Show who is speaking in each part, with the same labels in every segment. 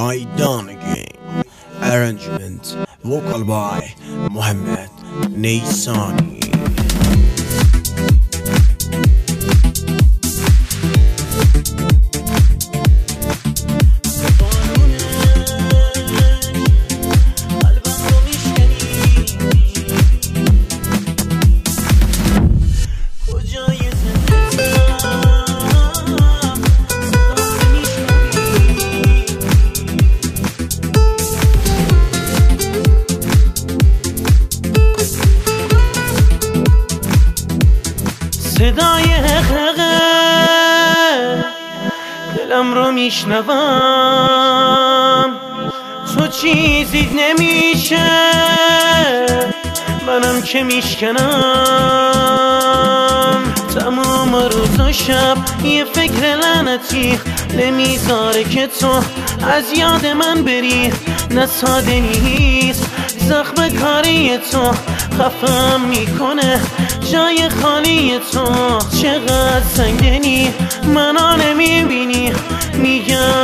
Speaker 1: Maidan again. Arrangement, vocal by Mohammed Neysani.
Speaker 2: صدای حقیقه دلم رو میشنوم، تو چیزی نمیشه منم که میشکنم. تمام روز و شب یه فکر لعنتی نمیذاره که تو از یاد من بری. نه ساده نیست زخم کاری تو خفم میکنه، جای خالی تو چقدر سنگینی منو نمیبینی. میگم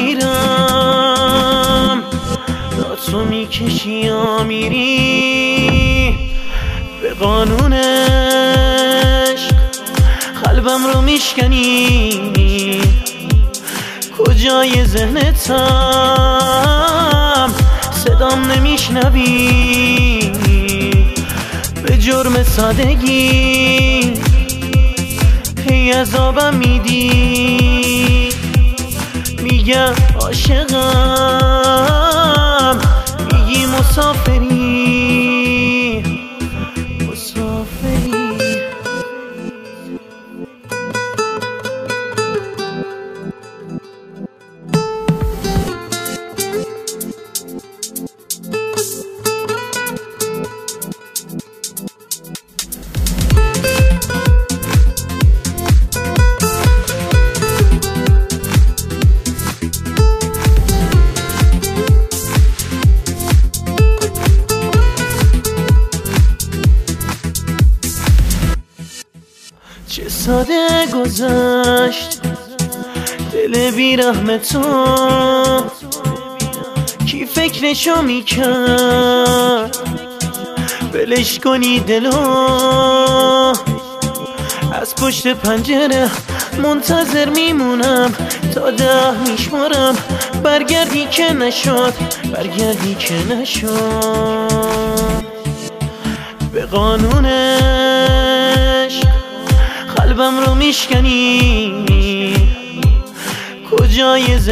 Speaker 2: میمیرم تا تو میکشی یا میری. به قانون عشق قلبم رو میشکنی، کجای ذهنتم صدام نمیشنوی. به جرم سادگی هی عذابم میدی. میگم عاشقم، میگی مسافری مسافری. چه ساده گذشت دل بیرحم تو، کی فکرشو میکرد بلش کنی دلو. از پشت پنجره منتظر میمونم تا 10 میشمارم، برگردی که نشد برگردی که نشد. به قانون عشق قلبم رو میشکنی، کجای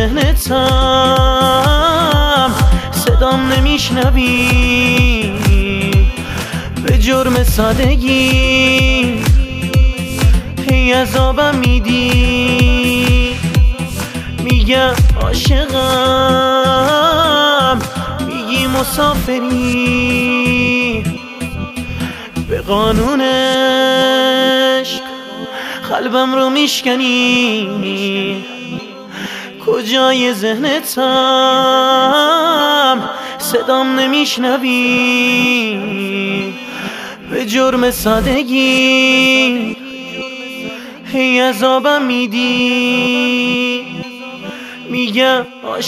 Speaker 2: ذهنتم صدام نمیشنوی. به جرم سادگی هی عذابم میدی. میگم عاشقم، میگی مسافری. به قانون عشق قلبم رو میشکنی، کجای ذهنتم صدام نمیشنوی. به جرم سادگی هی عذابم میدی. میگم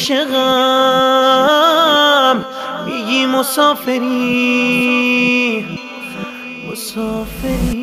Speaker 2: عاشقم، میگی مسافری مسافری.